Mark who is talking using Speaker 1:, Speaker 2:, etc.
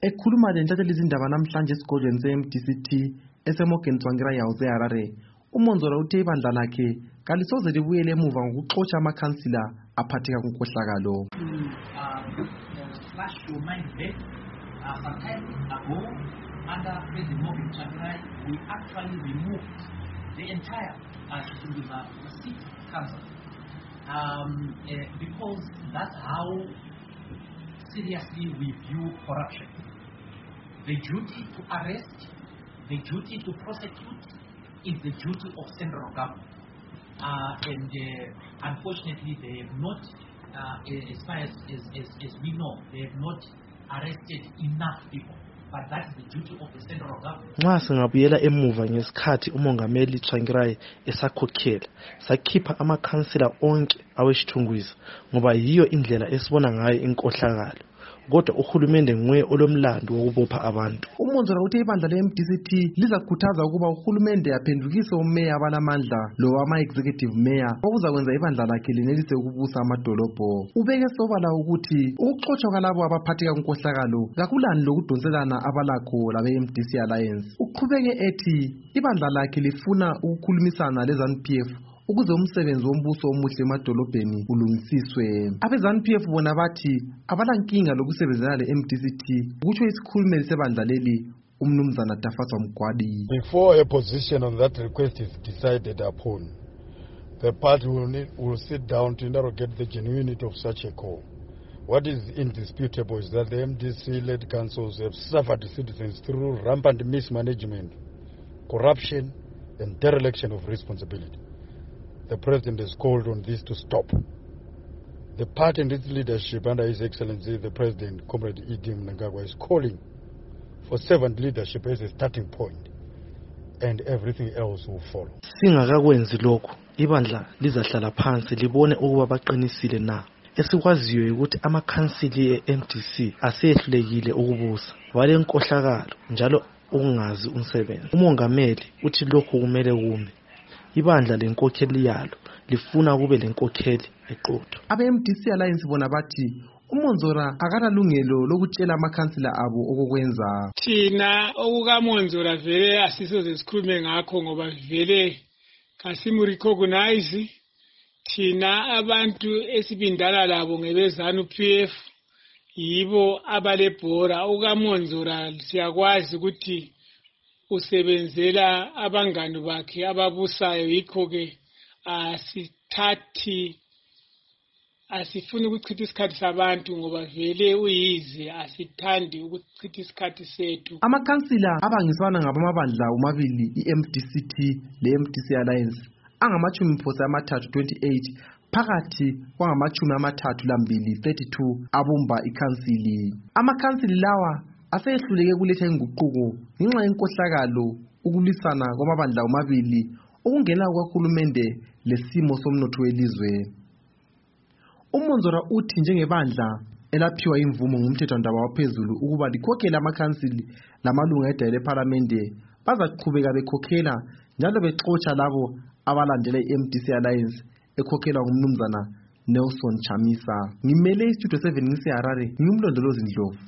Speaker 1: Ekhuluma lentshatheli izindaba namhlanje esigodlweni se-MDC-T eseMorgan Tsvangirai House eHarare, uMonzora uthe ibandla lakhe kalisoze libuyele emuva ngokuxotsha amakhansila aphatheka kunkohlakalo.
Speaker 2: Flash your mind back, some time ago, under President Morgan Tsvangirai, we actually removed the entire city council because that's how seriously we view corruption. The duty to arrest, the duty to prosecute is the duty of central government. Unfortunately, they have not, as far as we know, they have not arrested enough people. But that is the duty of the central government.
Speaker 3: Nxa singabuyela emuva ngesikhathi uMongameli Tsvangirai esakhokhela, sakhipha amakhansila onke awesithunguzi ngoba yiyo indlela esibona ngayo inkohlakalo. Kodwa uhulumende nguye olomlando wokubopha abantu.
Speaker 1: uMonzora uthe ibandla le-MDC-T lizakhuthaza ukuba uhulumende aphendukise umeya abanamandla lo ama-executive mayor okuzakwenza ibandla lakhe lenelise ukubusa amadolobho. Ubeke sobala ukuthi ukuxotshwa kwalabo abaphatheka kunkohlakalo kakulani lokudonselana abalakho labe-MDC Alliance. Uqhubeke ethi ibandla lakhe lifuna ukukhulumisana le-ZANU-PF ukuze umsebenzi wombuso omuhle emadolobheni ulungisiswe. Abe-ZANU-PF bona bathi abalankinga lokusebenzana le-MDC-T ukutsho isikhulumeli sebandla leli umnumzana Tafazwa Mgwadi.
Speaker 4: Before a position on that request is decided upon, the party will sit down to interrogate the genuinity of such a call. What is indisputable is that the MDC-led councils have suffered citizens through rampant mismanagement, corruption, and dereliction of responsibility. The President has called on this to stop. The party and its leadership under His Excellency the President, Comrade E.D. Mnangagwa, is calling for servant leadership as a starting point, and everything else will follow.
Speaker 3: Singakakwenzi lokho, ibandla lizahlala phansi libone ukuba baqinisile na. Esikwaziyo ukuthi amakhansili e-MDC asehlulekile ukubusa, wale nkohlakalo njalo ukungazi umsebenzi. Umongameli uthi lokho kumele kume. Ibandla lenkokheli yalo lifuna kube lenkokheli eqotho.
Speaker 1: Abe-MDC Alliance bona bathi uMonzora akanalungelo lokutshela amakhansila abo okokwenza.
Speaker 5: Thina okukaMonzora vele asisoze sikhulume ngakho ngoba vele kasimu-recognize thina abantu esibindana labo ngebezanu-PF yibo abalebhora. UkaMonzora siyakwazi ukuthi usebenzela abangani bakhe ababusayo, yikho-ke asifuni ukuchitha isikhathi sabantu ngoba vele uyize asithandi ukuchitha isikhathi sethu.
Speaker 1: Amakhansila abangiswana ngabamabandla omabili i-MDC-T le-MDC Alliance angama-30 28 phakathi kwangama-32 32 abumba ikhansili. Amakhansili lawa asehluleke kuletha inguquko ngenxa yenkohlakalo, ukulwisana kwamabandla omabili, ukungena kwahulumende lesimo somnotho welizwe. uMonzora uthi njengebandla elaphiwa imvumo ngumthethwandaba waphezulu ukuba likhokhele amakhansili lamalunga edayile ephalamende, bazaqhubeka bekhokhela njalo bexotsha labo abalandela i-MDC Alliance ekhokhelwa ngumnumzana Nelson Chamisa. Ngimele istudio 7 ngiseHarare, ngimlondolozi Ndlovu.